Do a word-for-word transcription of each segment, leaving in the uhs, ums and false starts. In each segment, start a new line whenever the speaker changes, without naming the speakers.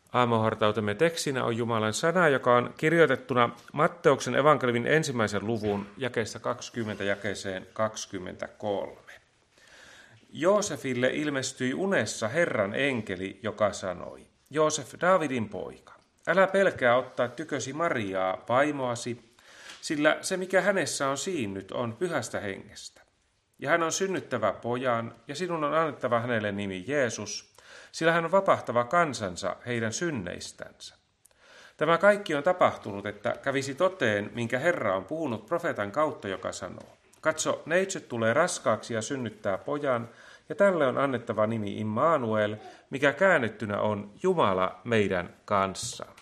Aamuhartautemme tekstinä on Jumalan sana, joka on kirjoitettuna Matteuksen evankeliumin ensimmäisen luvun jakeesta kaksikymmentä jakeeseen kaksikymmentäkolme. Joosefille ilmestyi unessa Herran enkeli, joka sanoi: Joosef, Daavidin poika, älä pelkää ottaa tykösi Mariaa, vaimoasi, sillä se, mikä hänessä on siinnyt, on pyhästä hengestä. Ja hän on synnyttävä pojan, ja sinun on annettava hänelle nimi Jeesus, sillä hän on vapahtava kansansa heidän synneistänsä. Tämä kaikki on tapahtunut, että kävisi toteen, minkä Herra on puhunut profeetan kautta, joka sanoo: Katso, neitsyt tulee raskaaksi ja synnyttää pojan, ja tälle on annettava nimi Immanuel, mikä käännettynä on Jumala meidän kanssamme.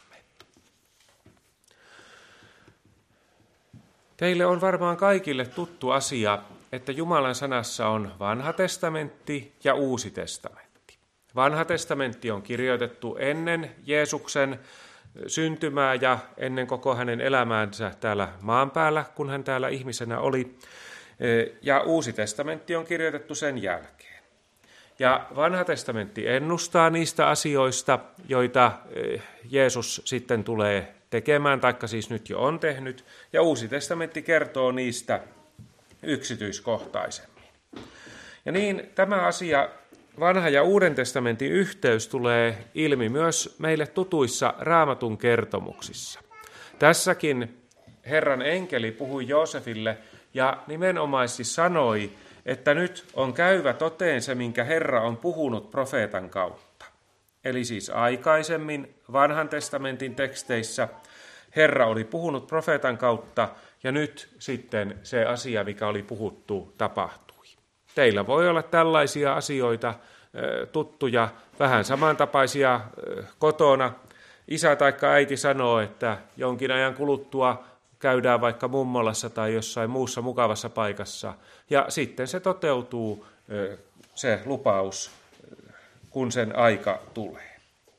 Teille on varmaan kaikille tuttu asia, että Jumalan sanassa on Vanha testamentti ja Uusi testamentti. Vanha testamentti on kirjoitettu ennen Jeesuksen syntymää ja ennen koko hänen elämäänsä täällä maan päällä, kun hän täällä ihmisenä oli. Ja Uusi testamentti on kirjoitettu sen jälkeen. Ja Vanha testamentti ennustaa niistä asioista, joita Jeesus sitten tulee tekemään, taikka siis nyt jo on tehnyt. Ja Uusi testamentti kertoo niistä yksityiskohtaisemmin. Ja niin tämä asia, Vanha ja Uuden testamentin yhteys, tulee ilmi myös meille tutuissa Raamatun kertomuksissa. Tässäkin Herran enkeli puhui Joosefille ja nimenomaisesti sanoi, että nyt on käyvä toteen se, minkä Herra on puhunut profeetan kautta. Eli siis aikaisemmin Vanhan testamentin teksteissä Herra oli puhunut profeetan kautta, ja nyt sitten se asia, mikä oli puhuttu, tapahtui. Teillä voi olla tällaisia asioita tuttuja, vähän samantapaisia kotona. Isä tai äiti sanoo, että jonkin ajan kuluttua käydään vaikka mummolassa tai jossain muussa mukavassa paikassa, ja sitten se toteutuu, se lupaus, kun sen aika tulee.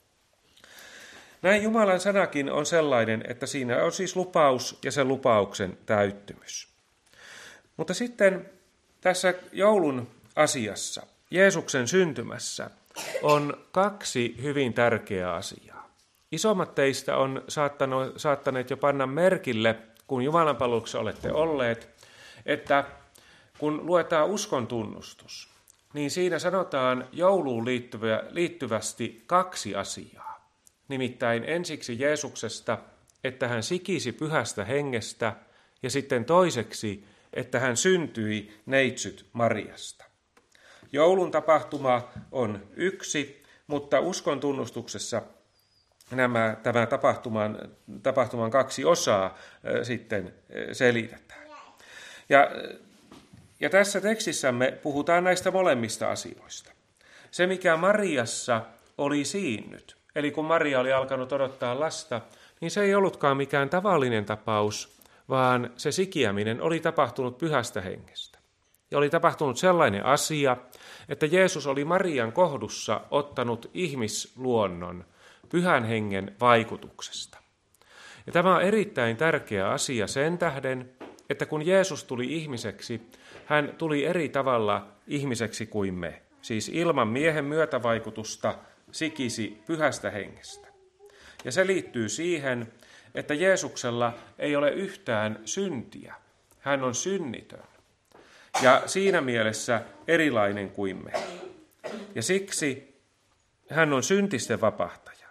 Näin Jumalan sanakin on sellainen, että siinä on siis lupaus ja sen lupauksen täyttymys. Mutta sitten tässä joulun asiassa, Jeesuksen syntymässä, on kaksi hyvin tärkeää asiaa. Isommat teistä on saattaneet jo panna merkille, kun jumalanpalveluksessa olette olleet, että kun luetaan uskon tunnustus, niin siinä sanotaan jouluun liittyvä, liittyvästi kaksi asiaa. Nimittäin ensiksi Jeesuksesta, että hän sikisi pyhästä hengestä, ja sitten toiseksi, että hän syntyi neitsyt Mariasta. Joulun tapahtuma on yksi, mutta uskon tunnustuksessa nämä, tämä tapahtuman, tapahtuman kaksi osaa äh, sitten äh, selitetään. Ja, ja tässä tekstissämme puhutaan näistä molemmista asioista. Se, mikä Mariassa oli siinnyt, eli kun Maria oli alkanut odottaa lasta, niin se ei ollutkaan mikään tavallinen tapaus, vaan se sikiäminen oli tapahtunut pyhästä hengestä. Ja oli tapahtunut sellainen asia, että Jeesus oli Marian kohdussa ottanut ihmisluonnon pyhän hengen vaikutuksesta. Ja tämä on erittäin tärkeä asia sen tähden, että kun Jeesus tuli ihmiseksi, hän tuli eri tavalla ihmiseksi kuin me. Siis ilman miehen myötävaikutusta sikisi pyhästä hengestä. Ja se liittyy siihen, että Jeesuksella ei ole yhtään syntiä. Hän on synnitön. Ja siinä mielessä erilainen kuin me. Ja siksi hän on syntisten vapahtaja.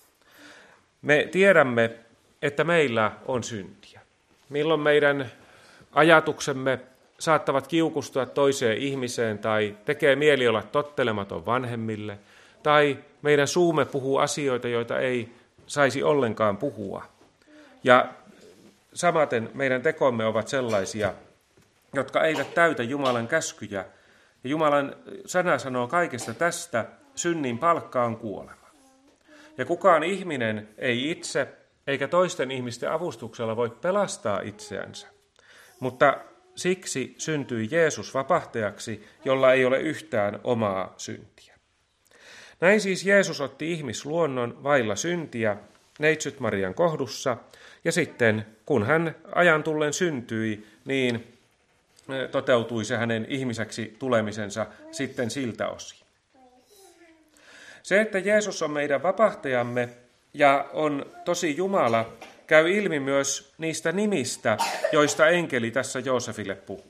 Me tiedämme, että meillä on syntiä. Milloin meidän ajatuksemme saattavat kiukustua toiseen ihmiseen tai tekee mieli olla tottelematon vanhemmille, tai meidän suumme puhuu asioita, joita ei saisi ollenkaan puhua. Ja samaten meidän tekomme ovat sellaisia, jotka eivät täytä Jumalan käskyjä. Ja Jumalan sana sanoo kaikesta tästä, synnin palkka on kuolema. Ja kukaan ihminen ei itse eikä toisten ihmisten avustuksella voi pelastaa itseänsä. Mutta siksi syntyi Jeesus vapahtajaksi, jolla ei ole yhtään omaa syntiä. Näin siis Jeesus otti ihmisluonnon vailla syntiä neitsyt Marian kohdussa, ja sitten kun hän ajan tullen syntyi, niin toteutui se hänen ihmiseksi tulemisensa sitten siltä osin. Se, että Jeesus on meidän vapahtajamme, ja on tosi Jumala, käy ilmi myös niistä nimistä, joista enkeli tässä Joosefille puhuu.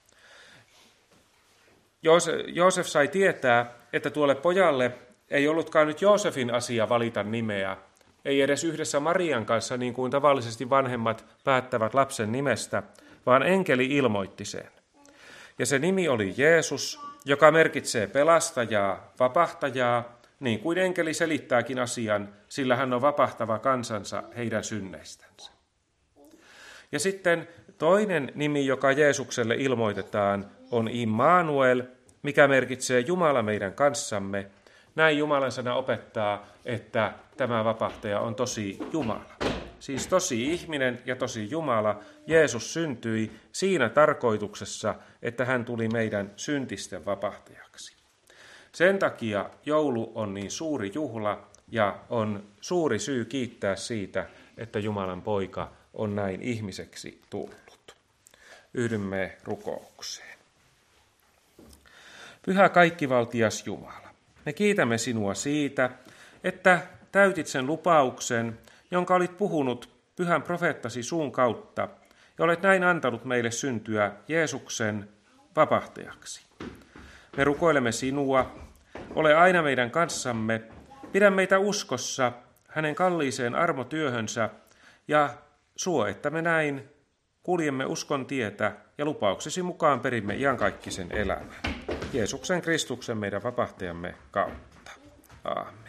Joosef sai tietää, että tuolle pojalle ei ollutkaan nyt Joosefin asia valita nimeä, ei edes yhdessä Marian kanssa niin kuin tavallisesti vanhemmat päättävät lapsen nimestä, vaan enkeli ilmoitti sen. Ja se nimi oli Jeesus, joka merkitsee pelastajaa, vapahtajaa, niin kuin enkeli selittääkin asian, sillä hän on vapahtava kansansa heidän synneistänsä. Ja sitten toinen nimi, joka Jeesukselle ilmoitetaan, on Immanuel, mikä merkitsee Jumala meidän kanssamme. Näin Jumalan sana opettaa, että tämä vapahtaja on tosi Jumala. Siis tosi ihminen ja tosi Jumala. Jeesus syntyi siinä tarkoituksessa, että hän tuli meidän syntisten vapahtajaksi. Sen takia joulu on niin suuri juhla ja on suuri syy kiittää siitä, että Jumalan poika on näin ihmiseksi tullut. Yhdymme rukoukseen. Pyhä kaikkivaltias Jumala, me kiitämme sinua siitä, että täytit sen lupauksen, jonka olit puhunut pyhän profeettasi suun kautta, ja olet näin antanut meille syntyä Jeesuksen vapahtajaksi. Me rukoilemme sinua, ole aina meidän kanssamme, pidä meitä uskossa hänen kalliiseen armotyöhönsä ja suo, että me näin kuljemme uskon tietä ja lupauksesi mukaan perimme iankaikkisen elämän. Jeesuksen Kristuksen meidän vapahtajamme kautta. Aamen.